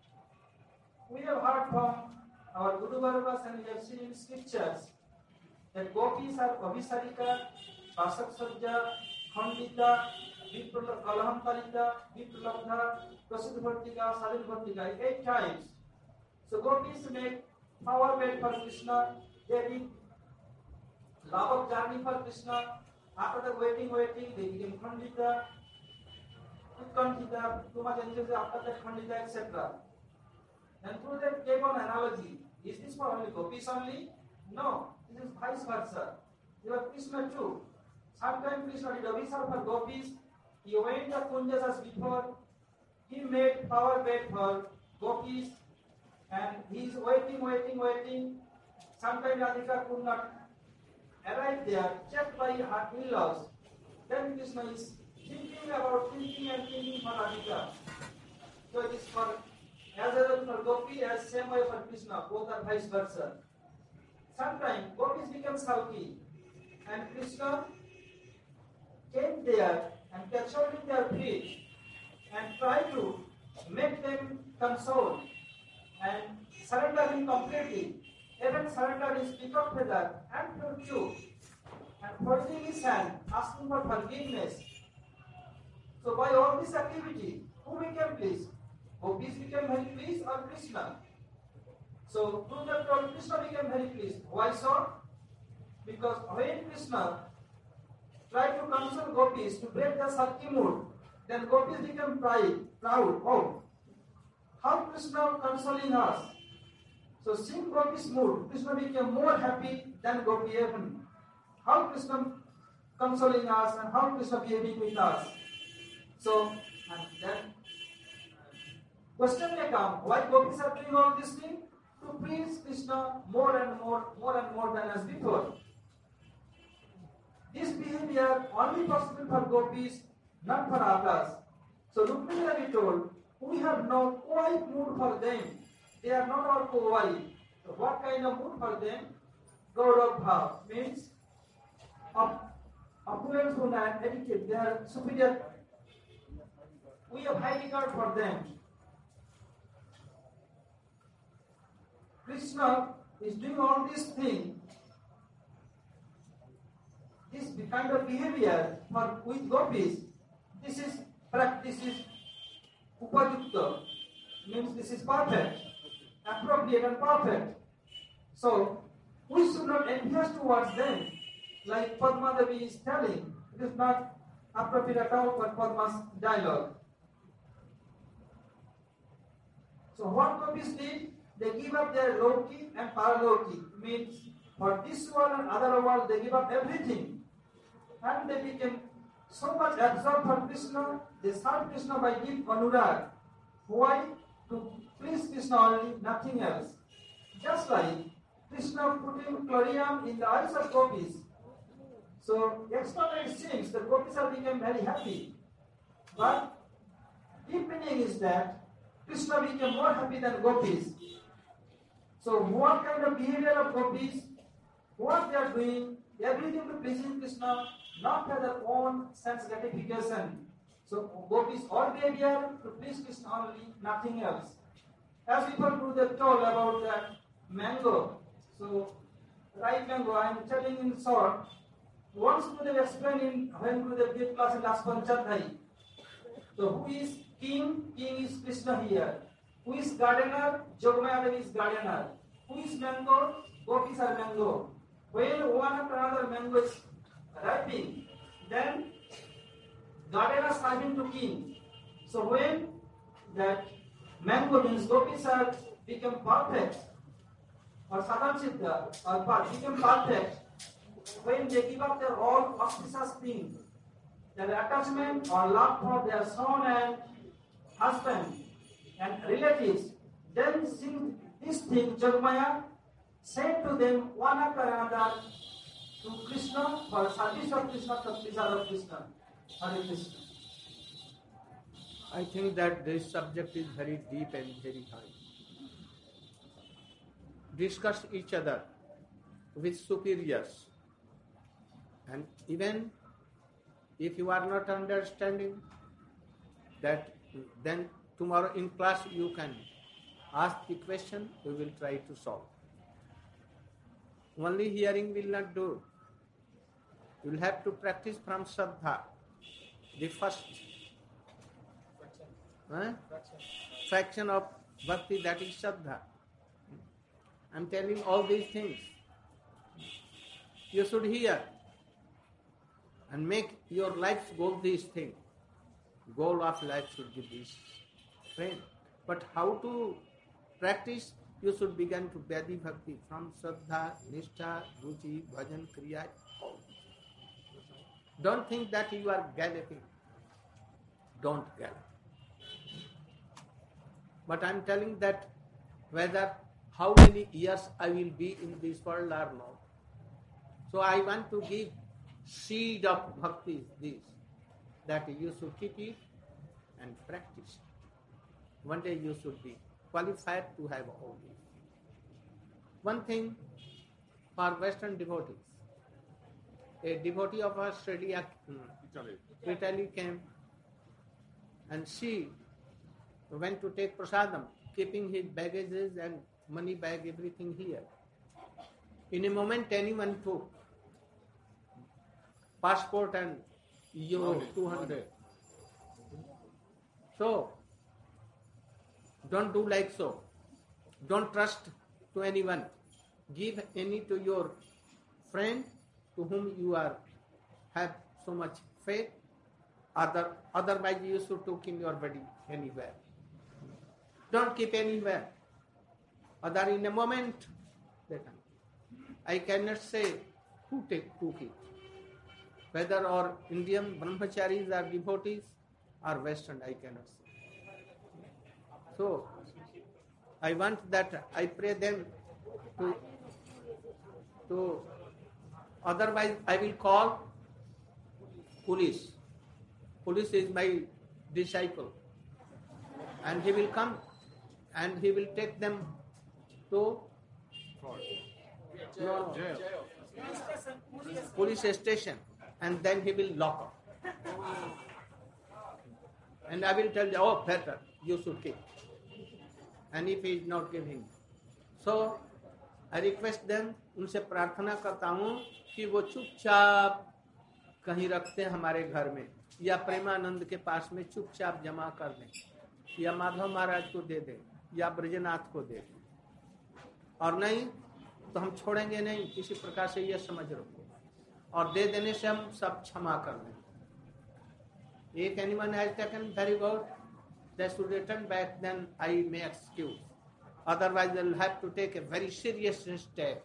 We have heard from our Guru Vargas and we have seen in scriptures that gopis are Abhisarika, Vasak Sajja, Khandita, Kalaham Talita, Vipralabdha, Prasidh Bhartika, Sadil Bhartika, 8 times. So gopis make power bed for Krishna, they did love of journey for Krishna. After the waiting, they became Khandita, Utkandita, too much enthusiasm after that Khandita, etc. And through that gave an analogy. Is this for only gopis only? No, this is vice versa. You have Krishna too. Sometimes Krishna did abhisar for gopis. He went the kunjas as before. He made power bed for gopis. And he is waiting. Sometimes Radhika could not arrive there, checked by her in-laws. Then Krishna is thinking for Radhika. So it is for as well for gopi as same way for Krishna. Both are vice versa. Sometimes gopis become sulky, and Krishna came there and captured their feet and tried to make them console and surrender him completely. Even surrendered his peacock feather and pure tube and folding his hand, asking for forgiveness. So by all this activity, who became pleased? Gopis became very pleased or Krishna? So through that told Krishna became very pleased. Why so? Because when Krishna tried to console gopis to break the sulky mood, then gopis became proud. Oh, how Krishna consoling us. So seeing gopis mood, Krishna became more happy than gopi even. How Krishna consoling us and how Krishna behaving with us. So and then question may come, why gopis are doing all these things? To please Krishna more and more than as before. This behavior only possible for gopis, not for others. So Rukmini told, we have no quiet mood for them. They are not all quiet. So what kind of mood for them? Gaurav Bhav means affluence and etiquette. They are superior. We have high regard for them. Krishna is doing all these things, this kind of behavior with gopis. This is upayukta, means this is perfect, appropriate and perfect. So we should not envious towards them, like Padma Devi is telling. It is not appropriate at all for Padma's dialogue. So what gopis did? They give up their Loki and Paraloki. Means for this world and other world they give up everything. And they became so much absorbed for Krishna, they serve Krishna by deep anurag. Why? To please Krishna only, nothing else. Just like Krishna putting chlorium in the eyes of gopis. So externally it seems the gopis are become very happy. But deep meaning is that Krishna became more happy than gopis. So what kind of behavior of gopis, what they are doing, everything to pleasing Krishna, not for their own sense gratification. So gopis all behavior to please Krishna only, nothing else. As before Gurudev told about that mango. So ripe mango, I am telling in short. Once Gurudev explained in when Gurudev gave class in last Panchadhyay. So who is king? King is Krishna here. Who is gardener? Jogamaya Devi is gardener. Who is mango? Gopis are mango. When one after another mango is ripening, then gardener serving to king. So when that mango means gopis are become perfect, or sadhan siddha, or become perfect, when they give up their all auspicious things, their attachment or love for their son and husband and relatives, then seeing this thing, Jogamaya said to them one after another to Krishna for service of Krishna, for pleasure of Krishna. Hare Krishna. I think that this subject is very deep and very high. Discuss each other with superiors, and even if you are not understanding that, then tomorrow in class you can ask the question, we will try to solve. Only hearing will not do. You will have to practice from Shraddha, the first fraction of bhakti, that is Shraddha. I am telling all these things. You should hear and make your life's goal these things. Goal of life should be this. Friend. But how to practice? You should begin to Vyadi Bhakti from Shraddha, Nishtha, Ruchi, Bhajan, Kriya. Don't think that you are galloping. Don't gallop. But I am telling that whether how many years I will be in this world or not. So I want to give seed of bhakti, this, that you should keep it and practice. One day you should be qualified to have all this. One thing for Western devotees, a devotee of Australia, Italy came, and she went to take prasadam, keeping his baggages and money bag, everything here. In a moment, anyone took passport and euro 200. So, don't do like so. Don't trust to anyone. Give any to your friend to whom you have so much faith. Otherwise, you should take in your body anywhere. Don't keep anywhere. Other in a moment, I cannot say who took it. Whether our Indian brahmacharis are devotees or Western, I cannot say. So, I want that I pray them to otherwise I will call police. Police is my disciple. And he will come and he will take them to police station, and then he will lock up. And I will tell you, oh, better, you should keep. And if he is not giving. So, I request them, उनसे प्रार्थना करता हूँ कि वो चुपचाप कहीं रखते हैं हमारे घर में, या प्रेमानंद के पास में चुपचाप जमा कर दें, या माधव महाराज को दे दें, या ब्रजनाथ को दे दें, और नहीं तो हम छोड़ेंगे नहीं, किसी प्रकार से यह समझ रखो, और दे देने से हम सब क्षमा कर दें. If anyone has taken very good, they should return back, then I may excuse. Otherwise, they will have to take a very serious step.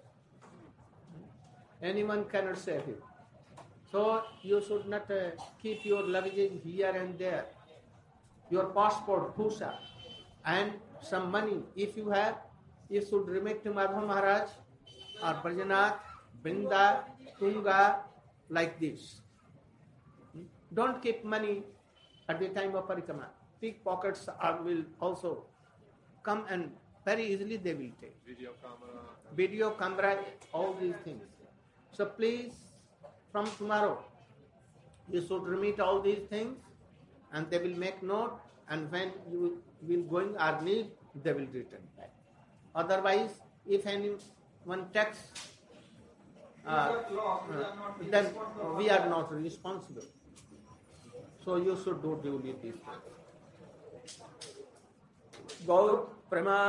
Anyone cannot save you. So, you should not keep your luggage here and there. Your passport, bhusa, and some money, if you have, you should remit to Madhav Maharaj or Brajanath, Vrinda, Tunga, like this. Don't keep money at the time of parikrama. Pickpockets will also come and very easily they will take. Video camera, all these things. So please, from tomorrow, you should remit all these things and they will make note, and when you will going or need, they will return back. Otherwise, if anyone takes, then we are not responsible. So you should do duly these things. Gaur Prema